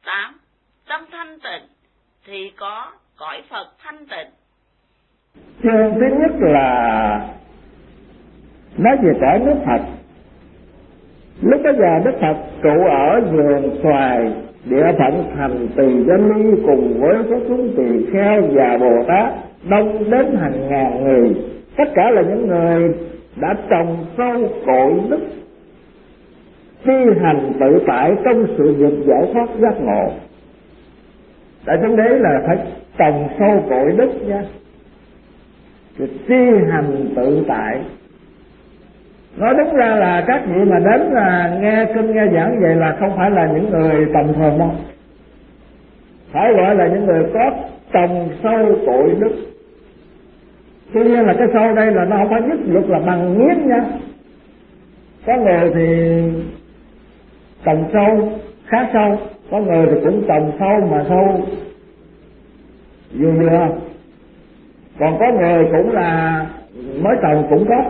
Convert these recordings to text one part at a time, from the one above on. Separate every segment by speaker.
Speaker 1: 8. Tâm thanh tịnh thì có cõi Phật thanh tịnh.
Speaker 2: Chương thứ nhất là nói về cõi nước Phật. Lúc bây giờ Đức Phật trụ ở vườn xoài, địa phận thành Tỳ Gia Ly cùng với các chúng tỳ kheo và Bồ Tát đông đến hàng ngàn người. Tất cả là những người đã trồng sâu cội đức, thi hành tự tại trong sự nghiệp giải thoát giác ngộ. Tại trong đấy là phải trồng sâu cội đức nha, thì thi hành tự tại. Nói đúng ra là các vị mà đến là nghe kinh nghe giảng vậy là không phải là những người tầm thường đâu, phải gọi là những người có trồng sâu cội đức. Tuy nhiên là cái sâu đây là nó không phải nhất luật là bằng miếng nha. Có người thì trồng sâu khá sâu, có người thì cũng trồng sâu mà sâu vừa vừa, còn có người cũng là mới trồng cũng có.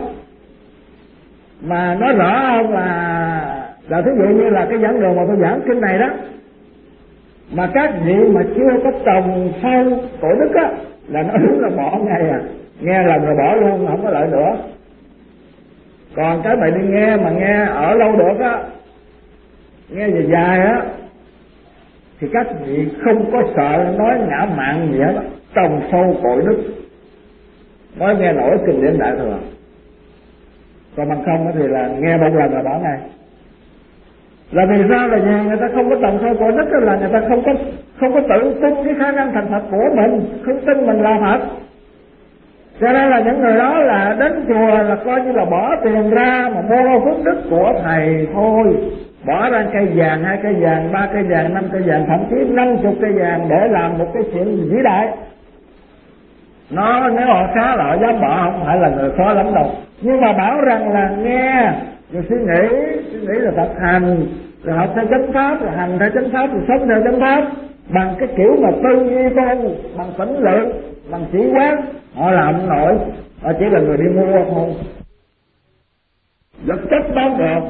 Speaker 2: Mà nói rõ không là thí dụ như là cái giảng đường mà tôi giảng kinh này đó, mà các vị mà chưa có trồng sâu cội đức á là nó đúng là bỏ ngay à, nghe lần rồi bỏ luôn, không có lợi nữa. Còn cái mày đi nghe mà nghe ở lâu được á, nghe dài dài á, thì các vị không có sợ nói ngã mạn gì hết, trồng sâu cội đức mới nghe nổi kinh điển Đại Thừa. Còn bằng không thì là nghe một lần là bỏ ngay. Là vì sao? Là nhà người ta không có trồng sâu cội đức, là người ta không có tự tin cái khả năng thành Phật của mình, không tin mình là Phật. Cho nên là những người đó là đến chùa là coi như là bỏ tiền ra mà mua phước đức của thầy thôi, bỏ ra cây vàng, 2 cây vàng, 3 cây vàng, 5 cây vàng, thậm chí 50 cây vàng để làm một cái chuyện vĩ đại. Nó nếu họ khá là họ dám bỏ, không phải là người khó lắm đâu. Nhưng mà bảo rằng là nghe rồi suy nghĩ là thực hành, rồi học theo chánh pháp, rồi hành theo chánh pháp, rồi sống theo chánh pháp bằng cái kiểu mà tư duy tu, bằng tỉnh lượng, bằng chỉ quán, họ làm không nổi. Họ chỉ là người đi mua thôi. Vật chất bán được,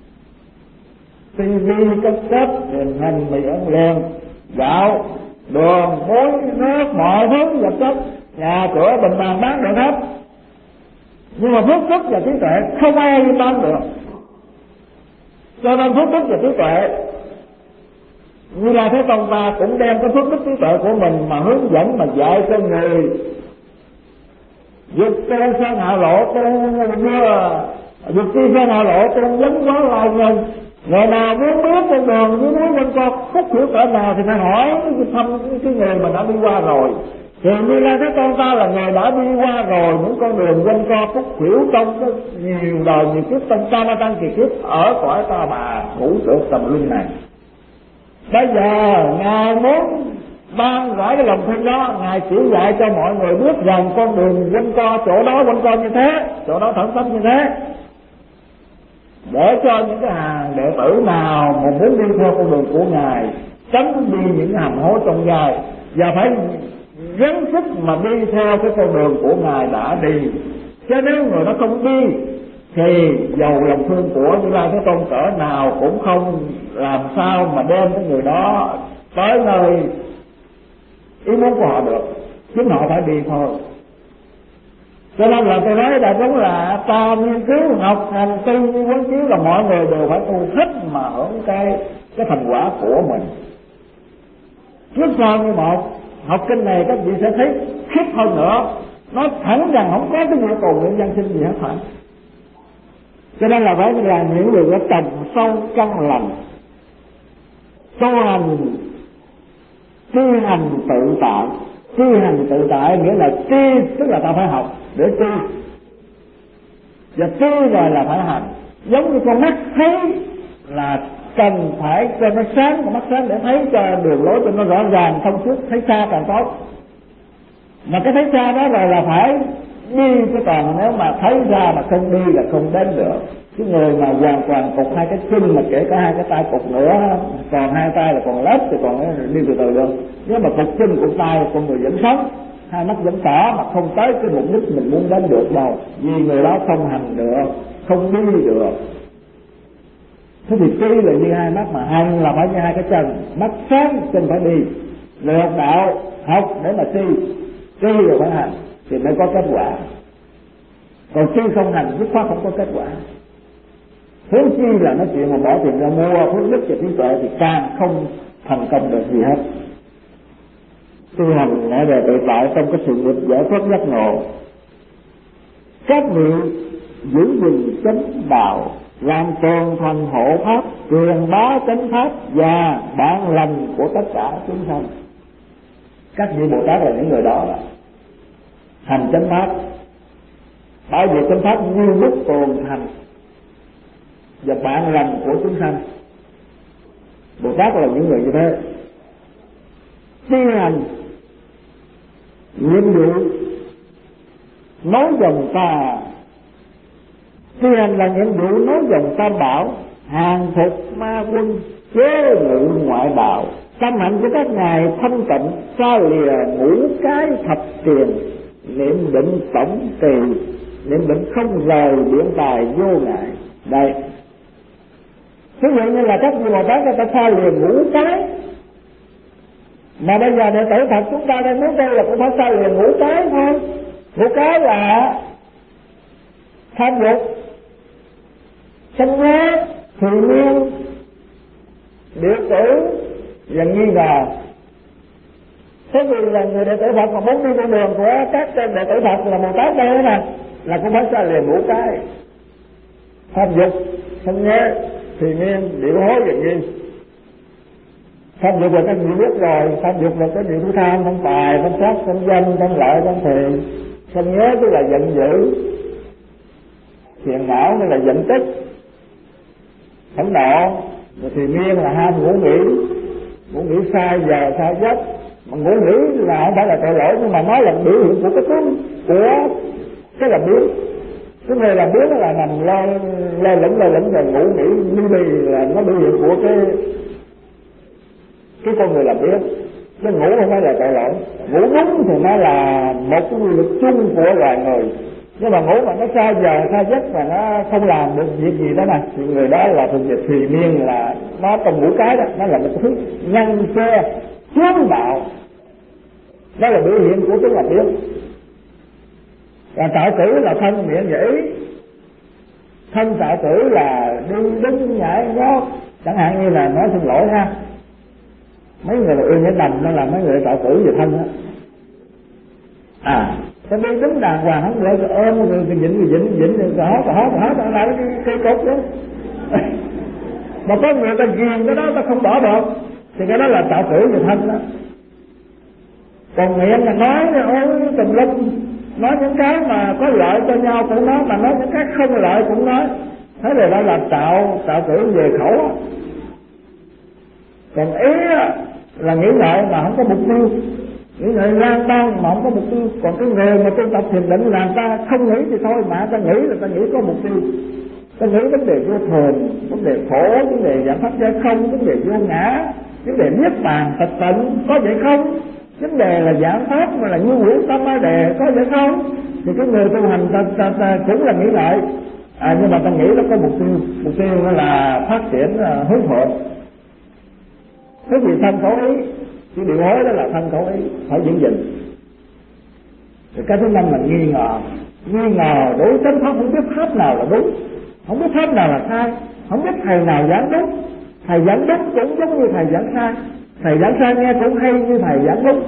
Speaker 2: tivi, cassette, truyền hình, mì ăn liền, gạo, đường, muối, nước, mọi thứ vật chất, nhà cửa bình bàn bán được hết. Nhưng mà phước đức và trí tuệ không ai bán được. Cho nên phước đức và trí tuệ, Như Lai Thế Tôn ta cũng đem cái phước đức trí tuệ của mình mà hướng dẫn, mà dạy cho người vượt trên sang hạ lộ, vượt chi sang hạ lộ trên vấn quá lai nhân. Người nào muốn biết con đường với núi quanh co khúc hiểu cỡ nào thì phải hỏi thăm cái người mà đã đi qua rồi. Thì Như Lai Thế Tôn ta là người đã đi qua rồi những con đường quanh co khúc hiểu trong cái nhiều đời nhiều kiếp, trong ta tăng kỳ kiếp ở cõi Ta Bà ngũ trượt tầm luân này. Bây giờ Ngài muốn ban rải cái lòng thương đó, Ngài chỉ dạy cho mọi người biết rằng con đường quanh co, chỗ đó quanh co như thế, chỗ đó thẳng tắp như thế, để cho những cái hàng đệ tử nào mà muốn đi theo con đường của Ngài tránh đi những hầm hố trong gai, và phải gắng sức mà đi theo cái con đường của Ngài đã đi. Chứ nếu người đó không đi thì dầu lòng thương của Như Lai Thế Tôn cỡ nào cũng không làm sao mà đem cái người đó tới nơi ý muốn của họ được, chính họ phải đi thôi. Cho nên là tôi nói đại chúng là ta nghiên cứu học hành tư quán chiếu là mọi người đều phải tu hết mà hưởng cái thành quả của mình. Trước sau như một, học kinh này các vị sẽ thấy khiếp hơn nữa, nó thẳng rằng không có cái nhu cầu nguyện dân sinh gì hết phải. Cho nên là phải là những người có trồng sâu căn lành, tu hành thi hành tự tại. Thi hành tự tại nghĩa là tri, tức là ta phải học để tri, và tri rồi là phải hành. Giống như con mắt thấy là cần phải cho nó sáng, con mắt sáng để thấy cho đường lối cho nó rõ ràng thông suốt, thấy xa càng tốt. Mà cái thấy xa đó rồi là phải đi, chứ còn nếu mà thấy ra mà không đi là không đến được. Cái người mà hoàn toàn cục 2 cái chân, mà kể cả 2 cái tay cục nữa, còn 2 tay là còn lết thì còn đi từ từ được. Nếu mà cục chân cục tay con người vẫn sống, 2 mắt vẫn tỏ mà không tới cái mục đích mình muốn đến được đâu, vì người đó không hành được, không đi được. Thế thì tri là như hai mắt, mà hành là phải như hai cái chân. Mắt sáng chân phải đi, rồi học đạo học để mà tri rồi phải hành thì mới có kết quả. Còn tri không hành dứt khoát không có kết quả. Huống chi là nói chuyện mà bỏ tiền ra mua phước đức và trí tuệ thì càng không thành công được gì hết. Tu hành nói về tự tại trong cái sự nghiệp giải thoát giác ngộ. Các vị giữ gìn chánh đạo, làm tồn thành hộ pháp, truyền bá chánh pháp và bản lành của tất cả chúng sanh. Các vị Bồ Tát là những người đó hành chánh pháp, bảo vệ chánh pháp như lúc tồn thành và bản lành của chúng sanh. Bồ Tát là những người như thế. Thi hành nhiệm vụ nối dòng ta, thi hành là nhiệm vụ nối dòng tam bảo, hàng phục ma quân, chế ngự ngoại đạo. Tâm hạnh của các ngài thanh tịnh, xa lìa ngũ cái thập tiền, niệm định tổng trì, niệm định không rời điện tài vô ngại. Đây, ví dụ như là các vị Bồ Tát người ta xa lìa ngũ cái, mà bây giờ đệ tử Phật chúng ta đang muốn đây là cũng phải xa lìa ngũ cái thôi. Ngũ cái là tham dục, sân nhớ, thường niên, điệu tử và nghi ngờ. Thế vì là người đệ tử Phật mà muốn đi con đường của các đệ tử Phật là Bồ Tát đây nè, là cũng phải xa lìa ngũ cái: tham dục, sân nhớ, thường niên, điệu hối và nghi. Tham dục là các vị biết rồi, tham dục là cái điều thứ tham, tham tài, tham sắc, tham danh, tham lợi, tham thiền. Sân nhớ tức là giận dữ, phiền não tức là giận tức, phẫn nộ. Rồi thì niên là ham ngủ nghỉ sai giờ sai giấc. Mà ngủ nghỉ là không phải là tội lỗi, nhưng mà nó là biểu hiện của cái tướng của cái làm biến. Cái người làm biến là nằm lo lẫn rồi ngủ nghỉ ly là nó biểu hiện của cái con người làm biến. Cái ngủ không phải là tội lỗi, ngủ đúng thì nó là một cái quy luật chung của loài người. Nhưng mà ngủ mà nó sai giờ sai giấc và nó không làm được việc gì đó này thì người đó là thuộc về thùy miên, là nó trong ngũ cái đó, nó là một thứ nhân xe chướng đạo. Đó là biểu hiện của tướng làm biến. Và tạo tử là thân miệng và ý. Thân tạo tử là đứng nhảy nhót, chẳng hạn như là nói xin lỗi ha. Mấy người là ưa nhảy đầm, nó là mấy người tạo tử về thân đó. Cái đi đứng đàng hoàng không được, ôm rồi vĩnh rồi hót lại cái cốt đó. Mà có người ta ghiền cái đó ta không bỏ được thì cái đó là tạo tử về thân đó. Còn miệng là nói tùm lum, nói những cái mà có lợi cho nhau cũng nói, mà nói những cái không lợi cũng nói. Thế thì đó là tạo tử về khẩu. Còn ý là nghĩ ngợi mà không có mục tiêu, nghĩ ngợi lang bang mà không có mục tiêu. Còn cái người mà tu tập thiền định là người ta không nghĩ thì thôi, mà ta nghĩ là ta nghĩ có mục tiêu. Ta nghĩ vấn đề vô thường, vấn đề khổ, vấn đề giải thoát giải không, vấn đề vô ngã, vấn đề niết bàn thật tịnh, có vậy không? Vấn đề là giải thoát mà là như quyển tâm a đề, có vậy không? Thì cái người tu hành ta cũng là nghĩ lại. Nhưng mà ta nghĩ nó có mục tiêu nó là phát triển hướng thượng. Cái gì thân khẩu ý, cái điều hối đó là thân khẩu ý, phải giữ gìn. Rồi cái thứ năm là nghi ngờ đối chánh pháp, không biết pháp nào là đúng, không biết pháp nào là sai, không biết thầy nào giảng đúng. Thầy giảng đúng cũng giống như thầy giảng sai, thầy giảng sai nghe cũng hay như thầy giảng đúng.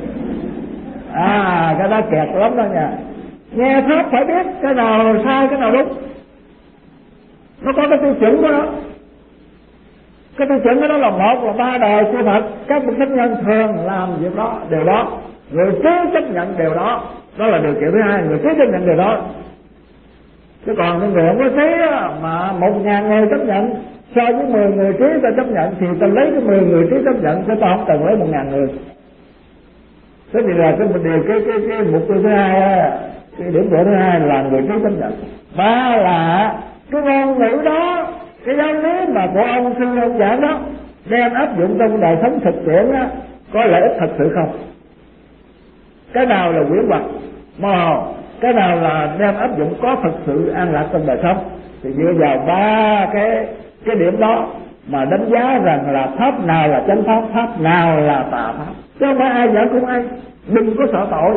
Speaker 2: Cái đó kẹt lắm đó nha. Nghe pháp phải biết cái nào sai cái nào đúng, nó có cái tiêu chuẩn của nó. Cái tiêu chuẩn đó là một là ba đời của Phật, các bậc thánh nhân thường làm việc đó, điều đó, người trí chấp nhận điều đó, đó là điều kiện thứ hai, người trí chấp nhận điều đó. Chứ còn cái người không có trí mà 1.000 người chấp nhận, so với 10 người trí ta chấp nhận thì ta lấy cái 10 người trí chấp nhận, chứ ta không cần lấy 1.000 người. Thế thì là cái mục tiêu thứ hai, cái điểm tựa thứ hai là người trí chấp nhận. Ba là cái ngôn ngữ đó, cái giáo lý mà của ông sư ông giảng đó đem áp dụng trong đời sống thực tiễn đó, có lợi ích thật sự không? Cái nào là quyển hoặc mơ hồ, cái nào là đem áp dụng có thật sự an lạc trong đời sống? Thì dựa vào ba cái cái điểm đó mà đánh giá rằng là pháp nào là chánh pháp, pháp nào là tà pháp, chứ không phải ai giảng cũng ai. Đừng có sợ tội.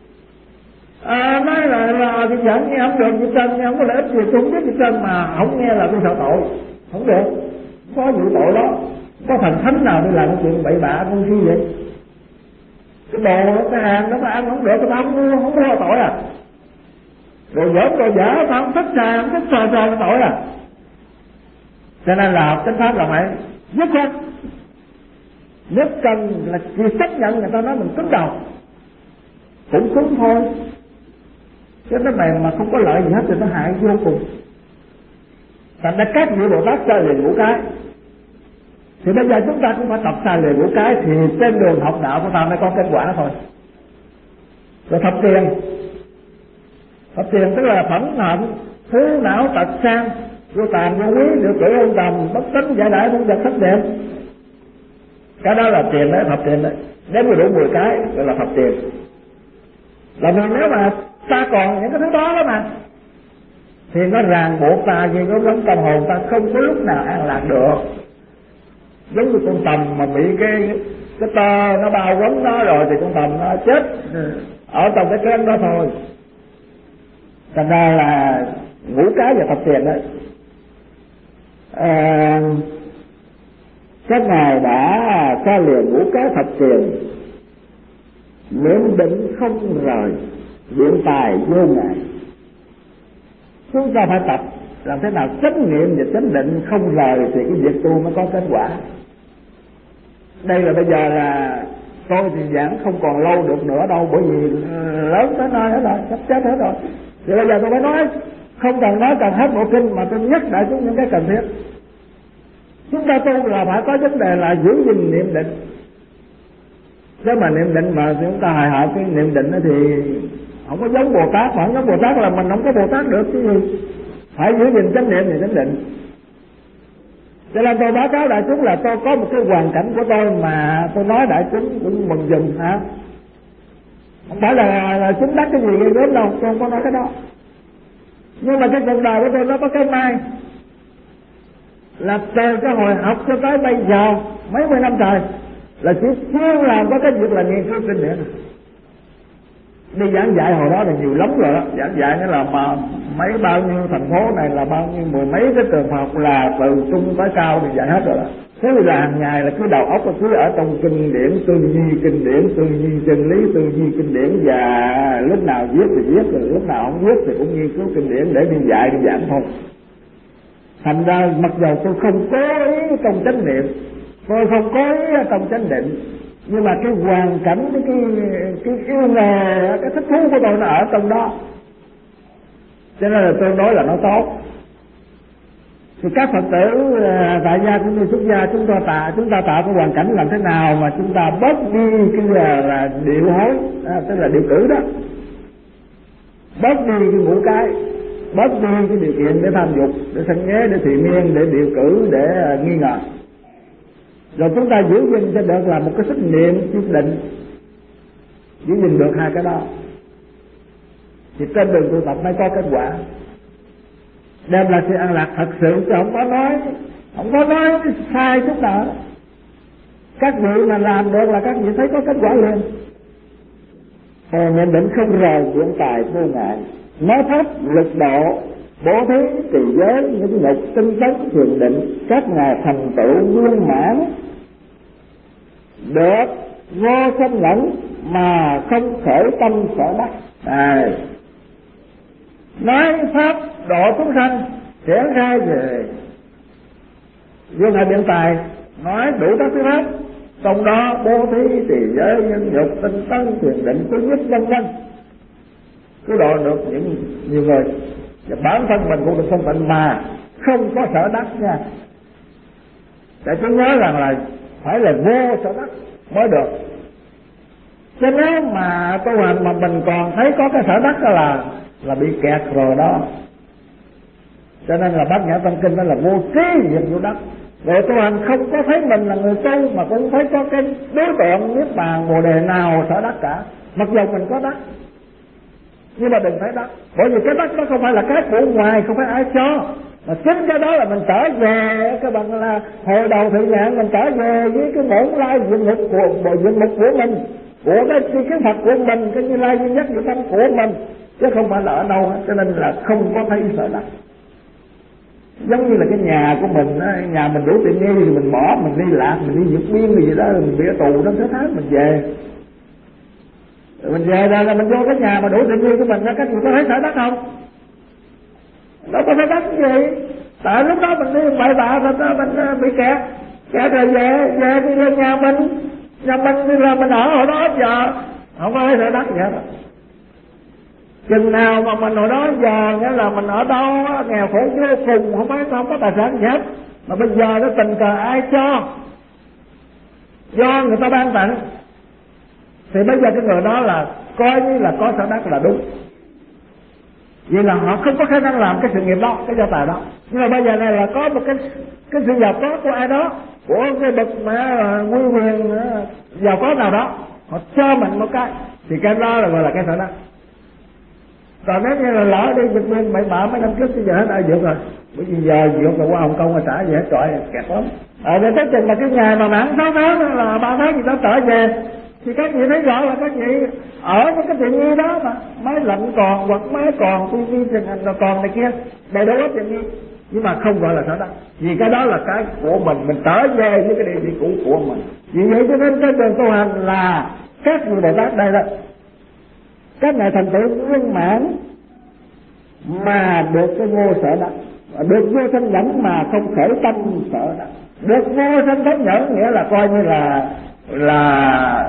Speaker 2: Nói là thì giảng nghe không được, Việt Trân nghe không có lợi ích gì, tôi không biết Việt Trân mà không nghe là tôi sợ tội. Không được, có vụ tội đó. Có thần thánh nào đi làm cái chuyện bậy bạ con gì vậy? Cái đồ, cái hàng đó mà ăn không được, tao không có tội à? Đồ dởm, đồ dở, tao không thích xà, không thích sờ cái tội à? Cho nên là chánh pháp là phải nhất hết. Nhất cần là chỉ xác nhận người ta nói mình cứng đầu, cũng cứng thôi. Chứ cái này mà không có lợi gì hết thì nó hại vô cùng. Thành ra các vị Bồ Tát xa lìa ngũ cái. Thì bây giờ chúng ta cũng phải tập xa lìa ngũ cái, thì trên đường học đạo của ta mới có kết quả thôi. Rồi thập tiền. Thập tiền tức là phẫn hận, thú não tật sang, vô tàn vô quý, được cử ôn tầm, bất tính giải đãi không vật sắc đẹp. Cái đó là tiền đấy, thập tiền đấy. Nếu mà đủ 10 cái gọi là thập tiền. Là vì nếu mà ta còn những cái thứ đó mà thì nó ràng buộc ta, như nó giống tâm hồn ta không có lúc nào an lạc được. Giống như con tầm mà bị cái tơ nó bao quấn nó rồi thì con tầm nó chết ở trong cái kén đó thôi. Thành ra là ngũ cái và thập tiền đấy. Các ngài đã xa lìa ngũ cái thập tiền, niệm định không rời, điện tài vô ngại. Chúng ta phải tập làm thế nào chánh niệm và chánh định không rời thì cái việc tu mới có kết quả. Đây là bây giờ là tôi thì giảng không còn lâu được nữa đâu, bởi vì lớn tới nơi hết rồi, sắp chết hết rồi. Thì bây giờ tôi phải nói, không cần nói cần hết bộ kinh mà tôi nhắc đại chúng những cái cần thiết. Chúng ta tu là phải có vấn đề là giữ gìn niệm định. Chứ mà niệm định mà chúng ta hài hợt cái niệm định thì không có giống Bồ Tát, mà không giống Bồ Tát là mình không có Bồ Tát được chứ gì. Phải giữ gìn chánh niệm và chánh định. Cho nên tôi báo cáo đại chúng là tôi có một cái hoàn cảnh của tôi mà tôi nói đại chúng cũng mừng dùm hả. Không phải là chúng đắc cái gì ghê gớm đâu, tôi không có nói cái đó. Nhưng mà cái cuộc đời của tôi nó có cái may là từ cái hồi học cho tới bây giờ mấy mươi năm trời là chỉ chuyên làm có cái việc là nghiên cứu kinh điển. Đi giảng dạy hồi đó là nhiều lắm rồi đó. Giảng dạy nghĩa là mà mấy bao nhiêu thành phố này là bao nhiêu mười mấy cái trường học là từ trung tới cao thì dạy hết rồi đó. Thế thì là hàng ngày là cứ đầu óc cứ ở trong kinh điển, tư duy kinh điển, tư duy chân lý, tư duy kinh điển, và lúc nào viết thì viết, rồi lúc nào không viết thì cũng nghiên cứu kinh điển để đi dạy đi giảng thôi. Thành ra mặc dù tôi không có ý trong chánh niệm, tôi không có ý trong chánh định, nhưng mà cái hoàn cảnh, cái yêu nghề, cái thích thú của tôi nó ở trong đó, cho nên là tôi nói là nó tốt. Thì các Phật tử tại gia cũng như xuất gia, chúng ta tạo cái hoàn cảnh làm thế nào mà chúng ta bớt đi cái là điệu hối, tức là điều cử đó, bớt đi cái ngũ cái, bớt đi cái điều kiện để tham dục, để sân nghé, để thị miên, để điều cử, để nghi ngờ. Rồi chúng ta giữ gìn cho được là một cái sức niệm quyết định, giữ gìn được hai cái đó thì trên đường tu tập mới có kết quả, đem lại sự an lạc thật sự, chứ không có nói sai chút nào. Các vị mà làm được là các vị thấy có kết quả liền. Nhận định không rời, điện tài vô ngại, nói pháp lực độ, bố thí trì giới, những nhục tinh tấn thiền định, các ngài thành tựu viên mãn, được vô sanh lẫn mà không khởi tâm sở đắc. Nói pháp độ chúng sanh triển khai về vô ngại điện tài, nói đủ các thứ pháp, trong đó bố thí trì giới, nhân nhục tinh tấn thiền định, thứ nhất vân vân, cứ độ được những nhiều người. Và bản thân mình cũng được không bệnh mà không có sở đắc nha. Để chúng nhớ rằng là phải là vô sở đắc mới được. Chứ nếu mà tu hành mà mình còn thấy có cái sở đắc đó là bị kẹt rồi đó. Cho nên là Bát Nhã Tâm Kinh đó là vô trí việc vô đắc. Rồi tu hành không có thấy mình là người tu mà cũng thấy có cái đối tượng niết bàn bồ đề nào sở đắc cả, mặc dù mình có đắc. nhưng mà đừng phải đắc. Bởi vì cái đắc đó không phải là cái của ngoài, không phải ai cho, mà chính cái đó là mình trở về. Các bạn là hồi đầu thượng nhãn mình trở về với cái bổn lai diện mục của mình, của cái Phật của mình, cái Như Lai duy nhất của tâm của mình, chứ không phải là ở đâu hết. Cho nên là không có thấy sợ đắc. Giống như là cái nhà của mình á, nhà mình đủ tiện nghi thì mình bỏ, mình đi lạc, mình đi vượt biên gì đó, mình bị tù đó 6 tháng mình về. Rồi mình về ra là mình vô cái nhà mà đủ tiện nghi của mình, các người có thấy sợ đất không? Đâu có thấy đất cái gì. Tại lúc đó mình đi bậy bạ rồi mình bị kẹt rồi về đi lên nhà mình đi ra mình ở hồi đó giờ không có thấy sợ đất gì hết. Chừng nào mà mình hồi đó giờ nghĩa là mình ở đâu nghèo khổ vô cùng, không có tài sản gì hết, mà bây giờ nó tình cờ ai cho, do người ta ban tặng, thì bây giờ cái người đó là coi như là có sở đắc là đúng. Vì là họ không có khả năng làm cái sự nghiệp đó, cái gia tài đó, nhưng mà bây giờ này là có một cái sự giàu có của ai đó, của cái bậc mà nguy quyền giàu có nào đó, họ cho mình một cái, thì cái đó là gọi là cái sở đắc. Còn nếu như là lỡ đi Việt Minh bậy bạ mấy năm trước bây giờ hết ai vượt rồi, bởi vì giờ vượt rồi qua Hồng Kông mà trả về hết trọi kẹt lắm. Để tới chừng mà cái ngày mà mãn 6 tháng là 3 tháng gì đó trở về, thì các vị thấy rõ là các vị ở với cái tiện nghi đó mà, máy lạnh còn, hoặc máy còn, tivi truyền hình rồi còn này kia, đầy đủ hết tiện nghi, nhưng mà không gọi là sở đắc, vì cái đó là cái của mình trở về với cái địa vị cũ của mình. Vì vậy cho nên cái đường tu hành là các vị Bồ Tát đây đó, các ngài thành tựu viên mãn mà được cái vô sở đắc, được vô sanh nhẫn mà không khởi tâm sở đắc, được vô sanh thánh nhẫn nghĩa là coi như là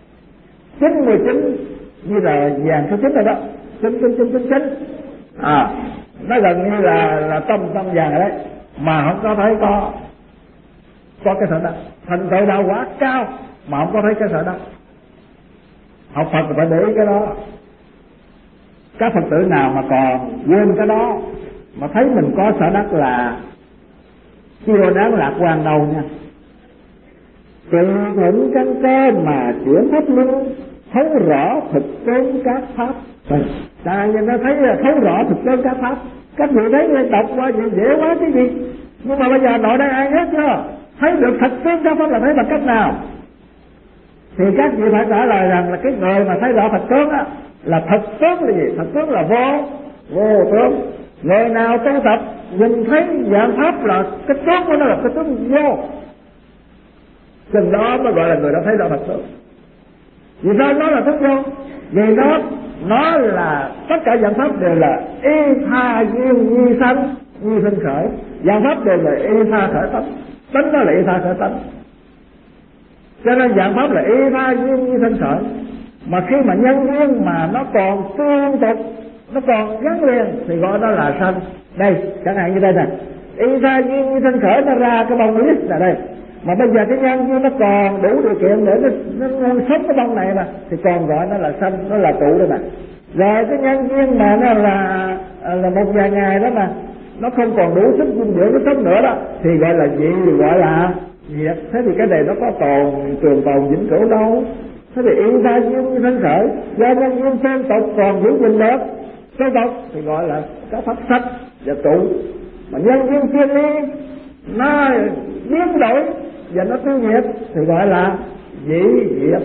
Speaker 2: 99 như là vàng số 9 rồi đó, 9 nó gần như là tâm vàng rồi đấy, mà không có thấy có cái sở đắc. Thành tựu đạo quả cao mà không có thấy cái sở đắc. Học Phật phải để ý cái đó. Các Phật tử nào mà còn quên cái đó mà thấy mình có sở đắc là chưa đáng lạc quan đâu nha. Tự thuận căn cơ mà chuyển pháp luân, thấu rõ thực tướng các pháp. Tại vì nó thấy là thấu rõ thực tướng các pháp. Các vị thấy đọc qua dễ quá cái gì, nhưng mà bây giờ nội đây ai hết chưa thấy được thực tướng các pháp là thấy bằng cách nào? Thì các vị phải trả lời rằng là cái người mà thấy rõ thực tướng á, là thực tướng là gì? Thực tướng là vô tướng. Người nào tu tập nhìn thấy dạng pháp là cái tướng của nó là cái tướng vô, chừng đó mới gọi là người đó thấy rõ thực tướng. Vì sao nó là thức vô? Vì nó là tất cả dạng pháp đều là y tha duyên nhi sanh, nhi sinh khởi. Dạng pháp đều là y tha khởi tánh, tánh đó là y tha khởi tánh. Cho nên dạng pháp là y tha duyên nhi sinh khởi. Mà khi mà nhân duyên mà nó còn tương tục, nó còn gắn liền thì gọi đó là sanh. Đây chẳng hạn như đây nè, y tha duyên nhi sinh khởi nó ra cái bông list là đây. Mà bây giờ cái nhân duyên nó còn đủ điều kiện để nó sống cái bông này mà, thì còn gọi nó là sanh, nó là trụ đây mà. Rồi cái nhân duyên mà nó là một vài ngày đó mà nó không còn đủ sức dinh dưỡng nó sống nữa đó, thì gọi là gì? Gọi là diệt. Thế thì cái này nó có trường tồn vĩnh cửu đâu. Thế thì y tha duyên sinh khởi, do nhân duyên tương tục còn giữ gìn được tương tục thì gọi là các pháp sách và trụ. Mà nhân duyên thiên lý nó biến đổi và nó tiêu diệt thì gọi là dĩ diệt.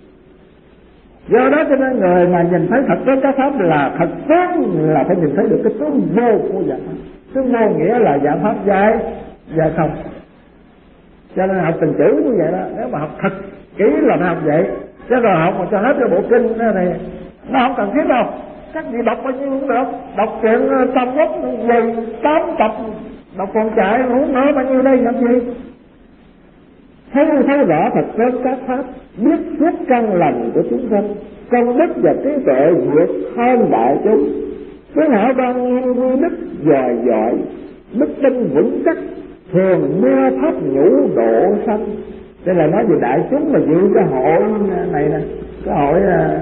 Speaker 2: Do đó cho nên người mà nhìn thấy thật tướng các pháp là thật tướng là phải nhìn thấy được cái tướng vô của dạng pháp. Tướng vô nghĩa là dạng pháp dài không. Cho nên học từng chữ như vậy đó, nếu mà học thật kỹ là phải học vậy, chứ rồi học mà cho hết cái bộ kinh này nó không cần thiết đâu. Các vị đọc bao nhiêu cũng được, đọc chuyện Tam Quốc về 8 tập, đọc còn chạy không nói bao nhiêu đây làm gì. Thấy rõ thật tướng các pháp, biết suốt căn lành của chúng sanh, công đức và trí tuệ vượt hơn đại chúng, tướng hảo ban nghiêm quy đức dòi, đức tin vững chắc, thường mưa pháp nhũ độ sanh. Đây là nói về đại chúng mà dự cái hội này nè, cái hội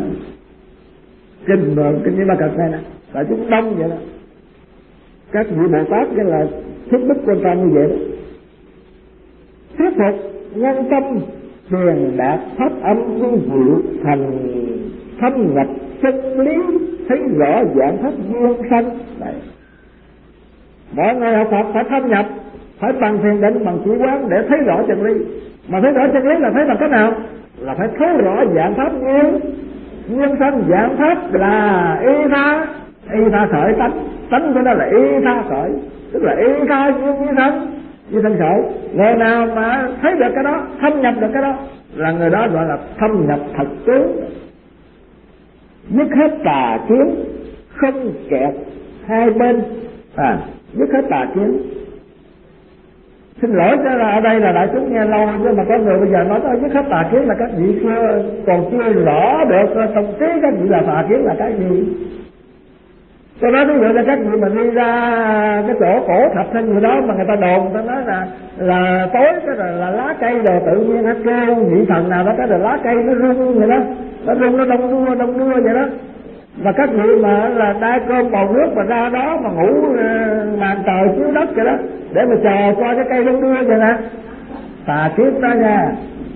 Speaker 2: kinh như Ma Cật này nè, đại chúng đông vậy đó. Các vị Bồ Tát cái là thuyết đức quan trọng như vậy đó. Thuyết phục nhân tâm truyền đạt pháp âm vi diệu thành thâm nhập chân lý thấy rõ dạng pháp duyên sanh. Đấy. Mọi người học Phật phải thâm nhập, phải bằng thiền định, bằng chỉ quán để thấy rõ chân lý. Mà thấy rõ chân lý là thấy bằng cách nào? Là phải thấy rõ dạng pháp duyên sanh. Dạng pháp là y tha khởi tánh của nó là y tha khởi, tức là y tha duyên sanh khởi. Người nào mà thấy được cái đó, thâm nhập được cái đó, là người đó gọi là thâm nhập thật tướng. Dứt hết tà kiến, không kẹt hai bên, dứt hết tà kiến. Xin lỗi cho là ở đây là đại chúng nghe lâu, nhưng mà có người bây giờ nói tới dứt hết tà kiến là các vị còn chưa rõ được trong trí các vị là tà kiến là cái gì. Cho nói ví dụ là các vị mà đi ra cái chỗ cổ thạch hay gì đó mà người ta đồn, người ta nói là tối cái là lá cây đồ tự nhiên nó kêu vị thần nào đó, cái là lá cây nó rung vậy đó, nó rung nó đông đua vậy đó. Mà các vị mà là đai cơm bầu nước mà ra đó mà ngủ màn trời chiếu đất vậy đó, để mà chờ coi cái cây đông đua vậy nè, tà kiến đó nha.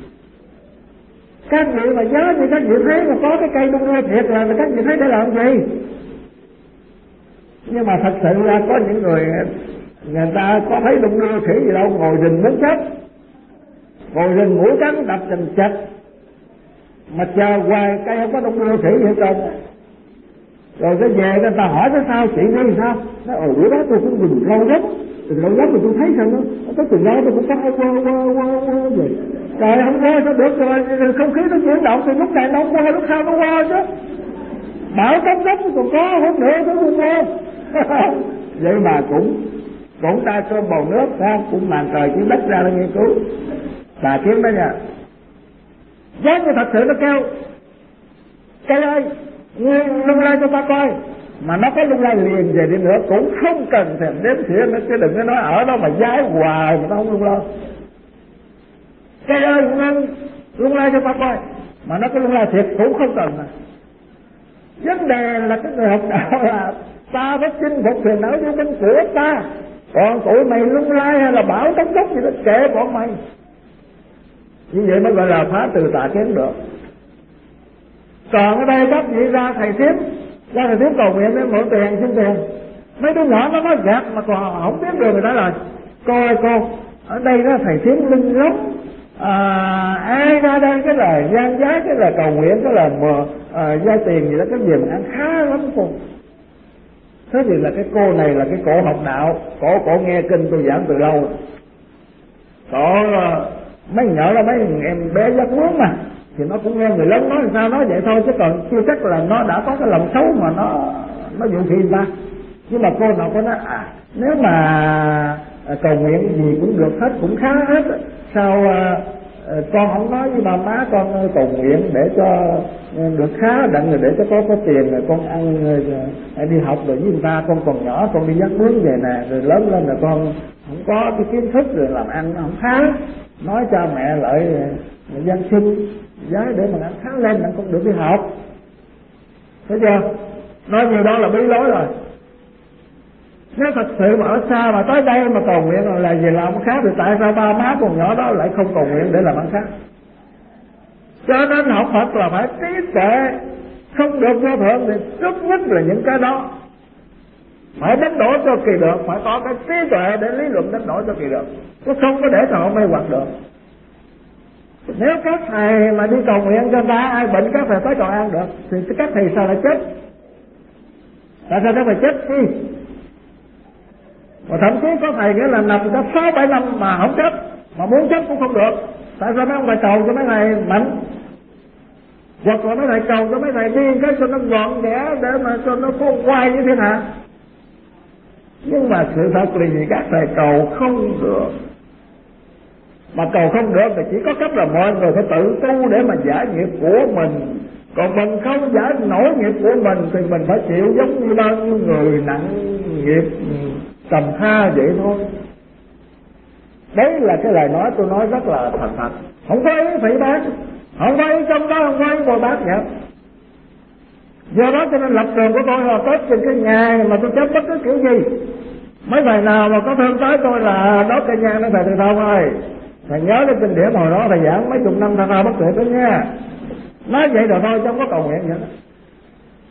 Speaker 2: Các vị mà nhớ như các vị thấy mà có cái cây đông đua thiệt là các vị thấy để làm gì? Nhưng mà thật sự là có những người ta có thấy đông đưa khỉ gì đâu, ngồi rình muốn chết, ngồi rình mũi cắn đập chành chạch, mà chờ hoài cây không có đông đưa khỉ gì hết trơn. Rồi cái về người ta hỏi cái sao chuyện đây sao? Nói bữa đó tôi cũng rình lâu lắm mà tôi thấy sao nó có từ đó tôi cũng có qua vậy. Trời không qua sao được rồi, không khí nó chuyển động thì lúc này nó không qua, lúc sau nó qua chứ. Bảo tấm đất còn có hôm nữa nó không qua. Vậy mà cũng ta cơm bầu nước ha, cũng màn trời chỉ đất ra là nghiên cứu bà kiến đó nha. Giống như thật sự nó kêu cây ơi ngươi lung lay cho ta coi, mà nó có lung lay liền về đi nữa cũng không cần thèm đếm xỉa nữa, chứ đừng có nói ở đó mà giái hoài mà nó không lung lay. Cây ơi ngươi lung lay cho ta coi, mà nó có lung lay thiệt cũng không cần. Vấn đề là cái người học đạo là ta phải chinh phục phiền não vô bên của ta, còn tụi mày lung lay hay là bảo tống tốc gì đó kệ bọn mày. Như vậy mới gọi là phá từ tà kiến được. Còn ở đây các vị ra thầy thiếp cầu nguyện để mượn tiền xin tiền, mấy đứa nhỏ nó nói gạt mà còn không biết được người ta là coi cô ở đây đó thầy thiếp linh lắm. Ai ra đây cái là gian giá, cái là cầu nguyện, cái là gia tiền gì đó, cái gì mà ăn khá lắm cô. Thế thì là cái cô này là cái cổ học đạo, cổ nghe kinh tôi giảng từ lâu. Cổ mấy nhỏ đó, mấy em bé giác mướn mà, thì nó cũng nghe người lớn nói sao nói vậy thôi, chứ còn chưa chắc là nó đã có cái lòng xấu mà nó dụ thị người ta. Nhưng mà cô nào có nói nếu mà cầu nguyện gì cũng được hết, cũng khá hết, sao con không nói với ba má con cầu nguyện để cho được khá đặng, rồi để cho có tiền rồi con ăn rồi đi học rồi với người ta, con còn nhỏ con đi dắt mướn về nè, rồi lớn lên rồi con không có cái kiến thức rồi làm ăn nó không khá, nói cho mẹ lại dân sinh giá để mà ăn khá lên đặng con được đi học. Thấy chưa? Nói nhiều đó là bí lối rồi. Nếu thật sự mà ở xa mà tới đây mà cầu nguyện là gì làm ăn khác, thì tại sao ba má con nhỏ đó lại không cầu nguyện để làm ăn khác? Cho nên học Phật là phải trí tuệ, không được vô thượng thì trước nhất là những cái đó phải đánh đổ cho kỳ được, phải có cái trí tuệ để lý luận đánh đổ cho kỳ được, chứ không có để cho họ mê hoặc được. Nếu các thầy mà đi cầu nguyện cho ta ai bệnh các thầy tới cầu an được, thì các thầy sao lại chết? Tại sao các thầy chết đi? Và thậm chí có thầy nghĩa là nằm có 6-7 năm mà không chết, mà muốn chết cũng không được. Tại sao mấy ông thầy cầu cho mấy thầy mạnh? Hoặc là mấy thầy cầu cho mấy thầy đi cái cho nó gọn ghẽ để mà cho nó có quay như thế nào? Nhưng mà sự thật là gì? Các thầy cầu không được. Mà cầu không được thì chỉ có cách là mọi người phải tự tu để mà giải nghiệp của mình. Còn mình không giải nổi nghiệp của mình thì mình phải chịu giống như bao nhiêu người nặng nghiệp tầm tha vậy thôi. Đấy là cái lời nói tôi nói rất là thật thật, không có ý phỉ báng, không có ý trong đó, không có ý bồi bác vậy. Do đó cho nên lập trường của tôi là Tết trên cái ngày mà tôi chết bất cứ kiểu gì, mấy thầy nào mà có thương tới tôi là đốt cây nhang để thầy Từ Thông ơi, thầy nhớ cái kinh điển hồi đó thầy giảng mấy chục năm tha bất tuệ đó nha. Nói vậy rồi thôi chứ không có cầu nguyện vậy đó.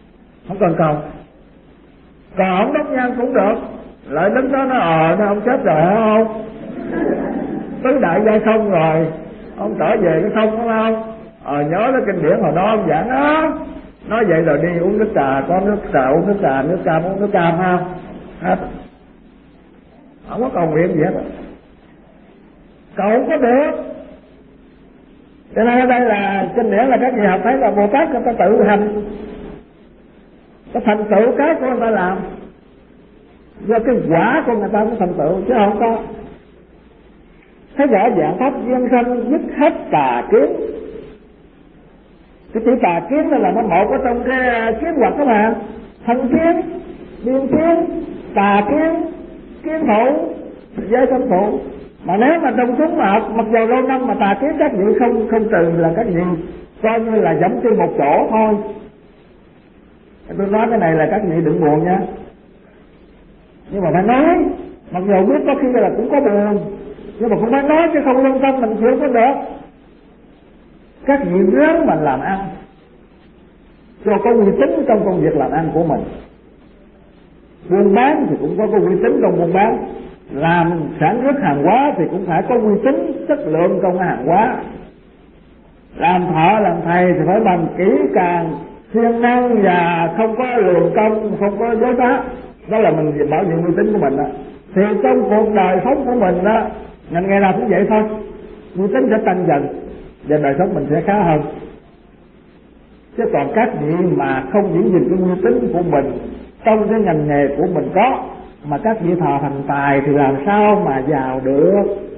Speaker 2: không cần cầu. Còn không đốt nhang cũng được, lại đứng đó nó ông chết rồi hả không? Tứ đại giai không rồi, ông trở về cái không đúng không? Nhớ tới kinh điển hồi đó ông giảng đó, nói vậy rồi đi uống nước trà, có nước trà uống nước trà, nước cam uống nước cam ha, hết. Không có cầu nguyện gì hết, cầu không có được. Cho nên ở đây là kinh điển là các vị học thấy là Bồ Tát người ta tự hành, cái thành tựu cái của người ta làm, do cái quả của người ta cũng thành tựu chứ không có. Thấy rõ dạng pháp duyên sanh dứt hết tà kiến. Cái chữ tà kiến đó là nó một ở trong cái kiến hoặc đó mà, thân kiến, biên kiến, tà kiến, kiến thủ, giới tâm phụ. Mà nếu mà trong chúng mà học mặc dù lâu năm mà tà kiến các vị không trừ là các vị coi như là dẫm trên một chỗ thôi. Tôi nói cái này là các vị đừng buồn nha, nhưng mà phải nói, mặc dù biết có khi là cũng có buồn, nhưng mà cũng phải nói chứ không lương tâm mình chịu có được. Các vị ráng mà làm ăn cho có uy tín trong công việc làm ăn của mình. Buôn bán thì cũng có uy tín trong buôn bán, làm sản xuất hàng hóa thì cũng phải có uy tín chất lượng trong hàng hóa. Làm thợ làm thầy thì phải bằng kỹ càng, siêng năng và không có lường công, không có dối trá. Đó là mình bảo vệ uy tín của mình đó. Thì trong cuộc đời sống của mình đó, ngành nghề nào cũng vậy thôi, uy tín sẽ tăng dần và đời sống mình sẽ khá hơn. Chứ còn các vị mà không giữ gìn cái uy tín của mình trong cái ngành nghề của mình có, mà các vị thọ thành tài thì làm sao mà giàu được.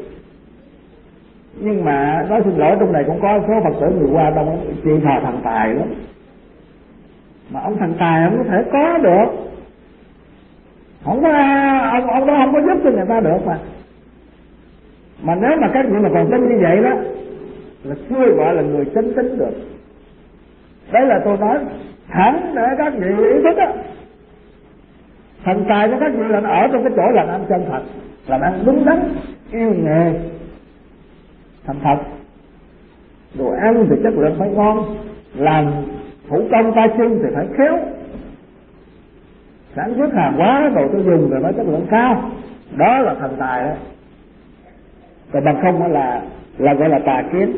Speaker 2: Nhưng mà nói xin lỗi, trong này cũng có số Phật tử người qua đông chị thọ thành tài lắm, mà ông thành tài không có thể có được, không có ông đó không có giúp cho người ta được mà. Mà nếu mà các vị mà còn tin như vậy đó là chưa gọi là người chân tính được. Đấy là tôi nói thẳng để các vị ý thức á. Thành tài cho các vị là ở trong cái chỗ làm ăn chân thật, làm ăn đúng đắn, yêu nghề, thành thật. Đồ ăn thì chất lượng phải ngon, làm thủ công tay chân thì phải khéo, sản xuất hàng hóa đồ tiêu dùng rồi nó chất lượng cao, đó là thành tài đó. Còn bằng không là gọi là tà kiến.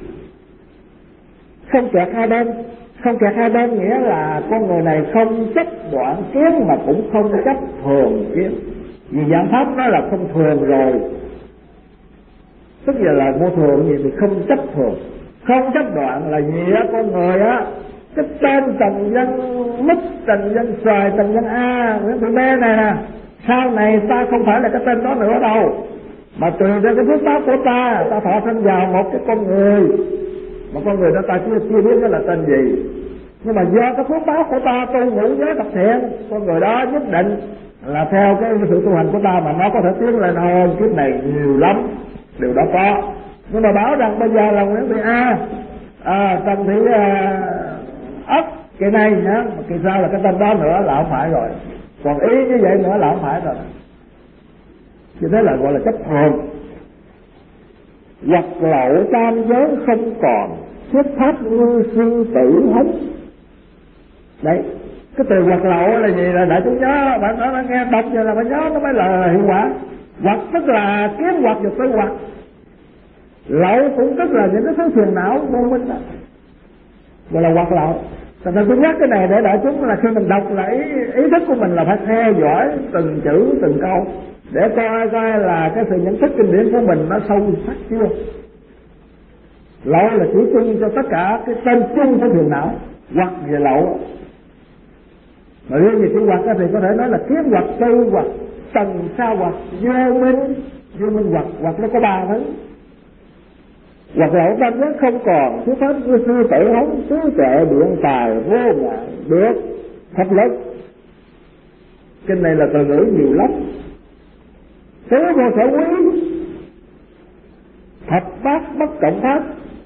Speaker 2: Không kẹt hai bên, không kẹt hai bên nghĩa là con người này không chấp đoạn kiến mà cũng không chấp thường kiến. Vì dạng pháp đó là không thường rồi, tức là vô thường gì thì không chấp thường. Không chấp đoạn là gì á, con người á, cái tên Trần Văn Mít, Trần Văn Xoài, Trần Văn A, Nguyễn Thị B này nè, sau này ta không phải là cái tên đó nữa đâu, mà tùy theo cái phước báo của ta thọ sinh vào một cái con người, mà con người đó ta chưa biết nó là tên gì. Nhưng mà do cái phước báo của ta tu ngũ giới thập thiện, con người đó nhất định là theo cái sự tu hành của ta mà nó có thể tiến lên hơn. Kiếp này nhiều lắm, điều đó có. Nhưng mà bảo rằng bây giờ là Nguyễn Thị A, Trần Thị Ất kỳ này nhá, kỳ sau là cái tên đó nữa là không phải rồi, còn ý như vậy nữa là không phải rồi. Như thế là gọi là chấp thường. Hoặc lậu tam giới không còn, thuyết pháp như sư tử hống. Đấy, cái từ hoặc lậu là gì? Là đại chúng nhớ, bạn nói nghe đọc giờ là phải nhớ nó mới là hiệu quả. Hoặc tức là kiến hoặc và tư hoặc. Lậu cũng tức là những cái thứ phiền não vô minh đó, gọi là hoặc lậu. Thành ra tôi nhắc cái này để đại chúng là khi mình đọc là ý thức của mình là phải theo dõi từng chữ từng câu để coi là cái sự nhận thức kinh điển của mình nó sâu sắc chưa. Lậu là chỉ chung cho tất cả cái tên chung của phiền não, hoặc về lậu. Mà riêng về chữ hoặc thì có thể nói là kiến hoặc, tư hoặc, tầng sao hoặc, vô minh hoặc nó có ba thứ. Hoặc lậu tam giới không còn, thứ pháp như sư tử hống, tứ tuệ biện tài vô ngại được pháp lực. Kinh này là từ ngữ nhiều lắm. Tứ vô sở quý, thập bát bất cộng pháp,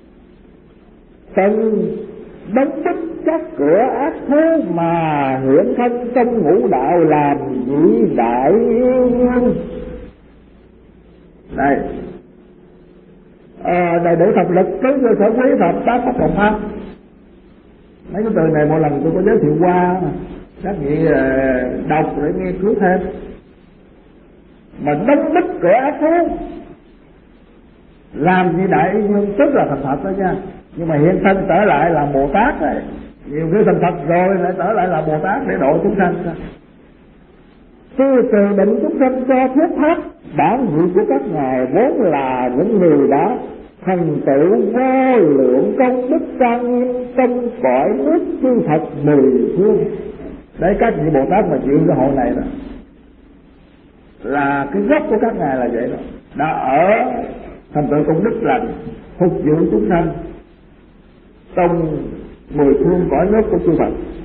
Speaker 2: từng đóng bích các cửa ác thế mà hiện thân trong ngũ đạo làm vĩ đại yêu nhân. Đây, đầy đủ thập lực, tứ vô sở quý, thập bát bất cộng pháp. Mấy cái từ này một lần tôi có giới thiệu qua, các vị đọc để nghiên cứu thêm. Mà đấng đức kẻ ác thú làm gì đại y nhân tức là thành Phật đó nha, nhưng mà hiện thân trở lại là Bồ Tát rồi, nhiều khi thành Phật rồi lại trở lại là Bồ Tát để độ chúng sanh. Tôi từ định chúng sanh cho thuyết pháp, bản vị của các ngài vốn là những người đã thành tựu vô lượng công đức trang nghiêm trong cõi nước chư Phật mười phương. Đấy, các vị Bồ Tát mà chịu cái hội này là cái gốc của các ngài là vậy đó, đã ở thành tựu công đức lành phục vụ chúng sanh trong mười phương cõi nước của chư Phật.